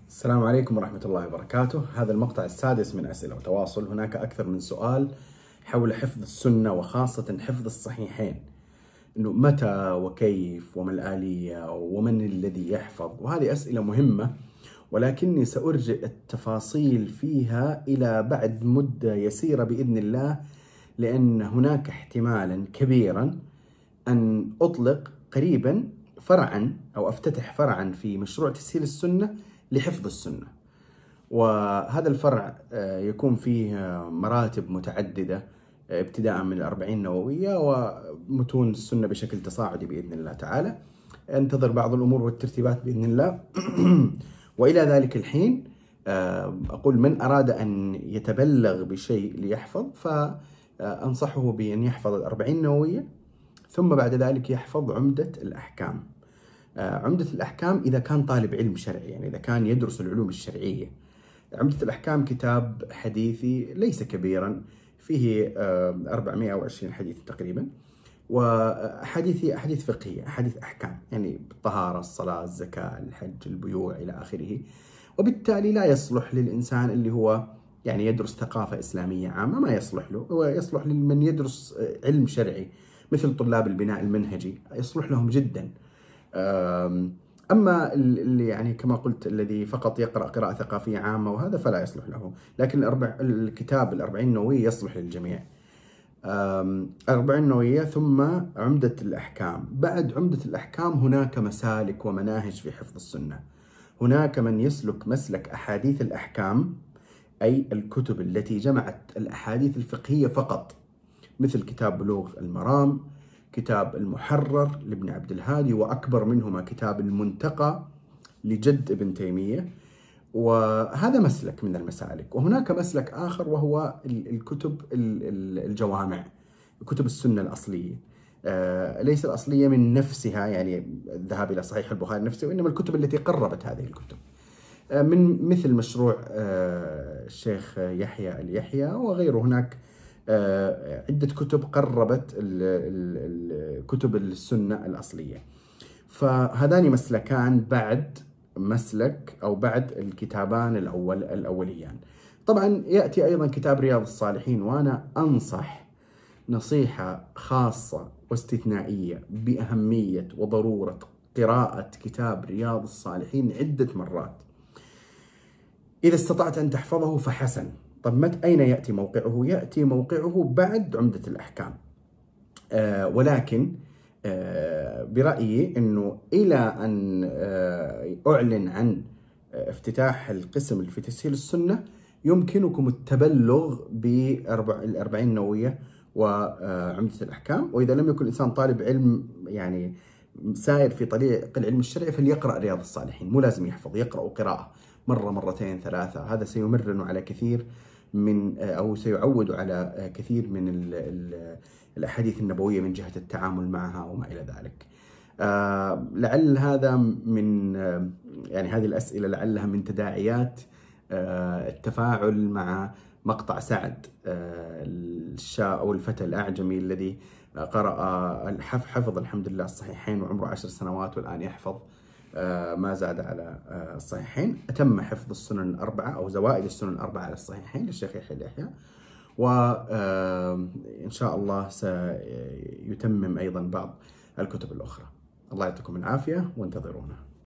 السلام عليكم ورحمة الله وبركاته. هذا المقطع السادس من أسئلة وتواصل. هناك أكثر من سؤال حول حفظ السنة وخاصة حفظ الصحيحين، إنه متى وكيف وما الآلية ومن الذي يحفظ، وهذه أسئلة مهمة، ولكني سأرجئ التفاصيل فيها إلى بعد مدة يسيرة بإذن الله، لأن هناك احتمالا كبيرا أن أطلق قريبا فرعا أو أفتتح فرعا في مشروع تسهيل السنة لحفظ السنة. وهذا الفرع يكون فيه مراتب متعددة، ابتداء من 40 نووية ومتون السنة بشكل تصاعدي بإذن الله تعالى. انتظر بعض الأمور والترتيبات بإذن الله. وإلى ذلك الحين أقول من أراد أن يتبلغ بشيء ليحفظ فأنصحه بأن يحفظ 40 نووية، ثم بعد ذلك يحفظ عمدة الأحكام. عمدة الأحكام إذا كان طالب علم شرعي، يعني إذا كان يدرس العلوم الشرعية. عمدة الأحكام كتاب حديثي ليس كبيرا، فيه 420 حديث تقريبا، وأحاديث فقهية، أحاديث أحكام، يعني الطهارة، الصلاة، الزكاة، الحج، البيوع إلى آخره. وبالتالي لا يصلح للإنسان اللي هو يعني يدرس ثقافة إسلامية عامة، ما يصلح له. هو يصلح لمن يدرس علم شرعي مثل طلاب البناء المنهجي، يصلح لهم جدا. أما اللي يعني كما قلت الذي فقط يقرأ قراءة ثقافية عامة وهذا فلا يصلح له، لكن الكتاب 40 نووية يصلح للجميع. 40 نووية ثم عمدة الأحكام. بعد عمدة الأحكام هناك مسالك ومناهج في حفظ السنة. هناك من يسلك مسلك أحاديث الأحكام، أي الكتب التي جمعت الأحاديث الفقهية فقط، مثل كتاب بلوغ المرام، كتاب المحرر لابن عبد الهادي، وأكبر منهما كتاب المنتقى لجد ابن تيمية. وهذا مسلك من المسالك. وهناك مسلك آخر وهو الكتب الجوامع، كتب السنة الأصلية، ليس الأصلية من نفسها يعني الذهاب إلى صحيح البخاري نفسه، وإنما الكتب التي قربت هذه الكتب، من مثل مشروع الشيخ يحيى اليحيى وغيره. هناك عدة كتب قربت كتب السنة الأصلية. فهذان مسلكان بعد مسلك أو بعد الكتابان الأوليان. طبعا يأتي أيضا كتاب رياض الصالحين، وأنا أنصح نصيحة خاصة واستثنائية بأهمية وضرورة قراءة كتاب رياض الصالحين عدة مرات. إذا استطعت أن تحفظه فحسن. طب أين يأتي موقعه؟ يأتي موقعه بعد عمدة الأحكام. ولكن برأيي أنه إلى أن أعلن عن افتتاح القسم في تسهيل السنة يمكنكم التبلغ ب40 نووية وعمدة الأحكام. وإذا لم يكن الإنسان طالب علم يعني سائر في طريق العلم الشرعي فليقرأ رياض الصالحين، مو لازم يحفظ، يقرأ قراءة مرة مرتين ثلاثة. هذا سيمرن على كثير من أو سيعود على كثير من الأحاديث النبوية من جهة التعامل معها وما إلى ذلك. لعل هذا من يعني هذه الأسئلة لعلها من تداعيات التفاعل مع مقطع سعد الشاب أو الفتى الأعجمي الذي قرأ حفظ الحمد لله الصحيحين وعمره 10 سنوات والآن يحفظ ما زاد على الصحيحين. أتم حفظ السنن الأربعة أو زوائد السنن الأربعة على الصحيحين للشيخ يحيى اليحيى، وإن شاء الله سيتمم أيضا بعض الكتب الأخرى. الله يعطيكم العافية وانتظرونا.